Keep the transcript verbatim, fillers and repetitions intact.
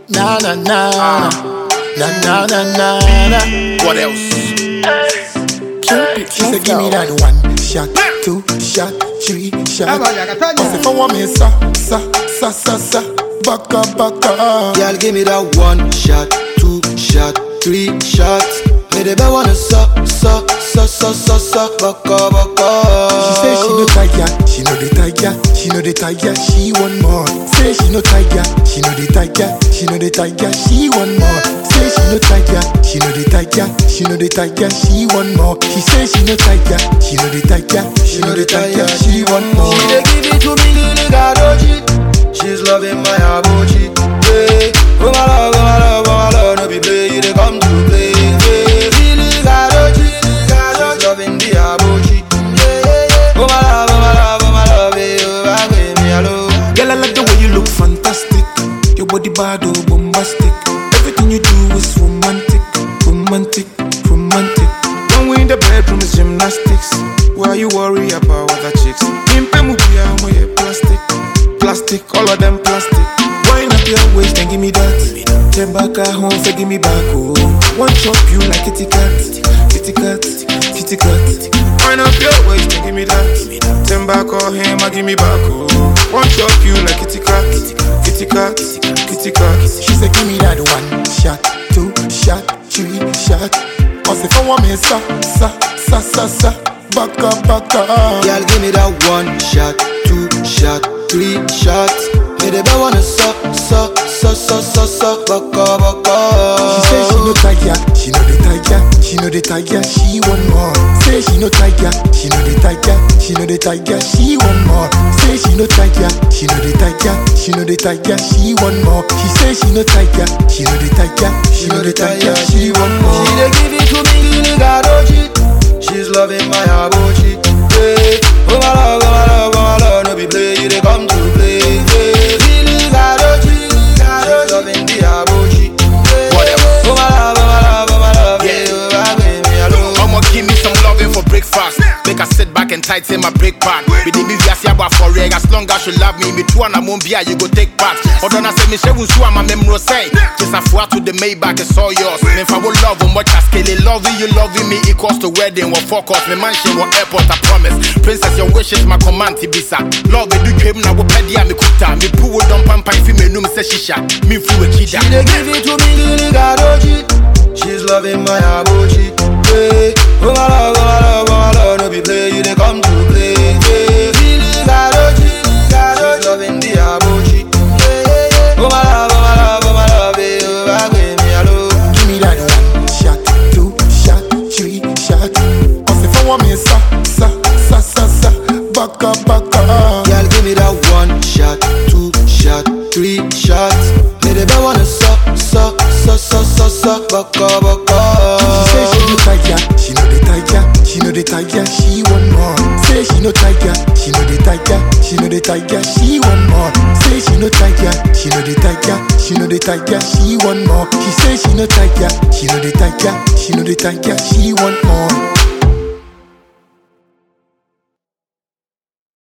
Na na na na na na na na na. What else? Cupid, she said give me that one shot, two shot, three shot. Cause if I want me sa sa sa sa sa, back up, back up. Girl, give me that one shot, two shot, three shots. Me the best wanna suck, suck, suck, suck, suck, suck, baka, baka. She say she no tiger, she know the tiger, she know the tiger, she want more. Say she no tiger, she know the tiger, she know the tiger, she want more. Say she no tiger, she know the tiger, she know the tiger, she want more. She say she no tiger, she know the tiger, she know the tiger, she want more. She dey give it to me, little gadoji. She's loving my abochi. Hey, oh my love, oh my love, oh my love, no be play, you dey come to play. Hey, little gadoji, she's loving the abochi. Oh my love, oh my love, oh my love, hey, oh my baby, hello. Girl, I like the way you look fantastic. Your body bad, oh bombastic. Everything you do is romantic, romantic, romantic. When we in the bedroom is gymnastics. Why you worry about other chicks? Impe mubia mo ye plastic, plastic, all of them plastic. Wind up your waist and give me that. Turn back at home, say give me back, oh. One chop you like kitty cat, kitty cat, kitty cat. Wind up your waist and give me that. Turn back on him, I give me back, oh. One chop you like kitty cat, kitty cat, kitty cat. She said give me that one shot, two shot, three shot. Cause if I want me sa, sa, sa, sa, sa, back up, back up. Girl, give me that one shot, two shot, three shots. Me the best wanna suck, suck, suck, suck, suck, suck, baka, baka. She say she no tiger, she know the tiger, she know the tiger, she want more. Say she no tiger, she know the tiger, she know the tiger, she want more. Say she no tiger, she know the tiger, she know the tiger, she want more. She say she no tiger, she know the tiger, she know the tiger, she want more. She dey give it to me, little gadoji. She's loving my abochi. Hey, oh my love, oh my love, oh my love, no be play, you dey come to play. Hey, little gadoji, she's loving the abochi. Whatever. Oh my love, oh my love, oh my love, yeah, oh my baby, hello. I'ma give me some loving for breakfast. Make her sit back and tighten my brake pad. We did me via Siaba for reg. As long as you love me, me too and I won't be you go take part. Or don't I say me she won't show my memory say. Just a four to the Maybach, it's all yours. Me if I will love on much as scale. Loving you, loving me equals to wedding. What focus, me mansion, what airport, I promise. Princess, your wish is my command, Tibisa. Love it, do dream now, what pedia, me kuta. Me poo don't pampa, if you me no me say shisha. Me flew a cheetah. She dey give it to me, little gadoji. She's loving my abochi. Hey, oh my love, oh my love, oh my love, no be play, you dey come to play. Hey, little gadoji, she's loving the abochi. Oh my love, oh my love, oh my love, hey, oh my baby, hello. Give me that one shot, two shot, three shot. Cause if I want me sa, sa, sa, sa, sa, back up, back up. Girl, give me that one shot, two shot, three shots. Me the best wanna suck, suck, suck, suck, suck, suck, baka, baka. She say she no tiger, she know the tiger, she know the tiger, she want more. Say she no tiger, she know the tiger, she know the tiger, she want more. Say she no tiger, she know the tiger, she know the tiger, she want more. She say she no tiger, she know the tiger, she know the tiger, she want more.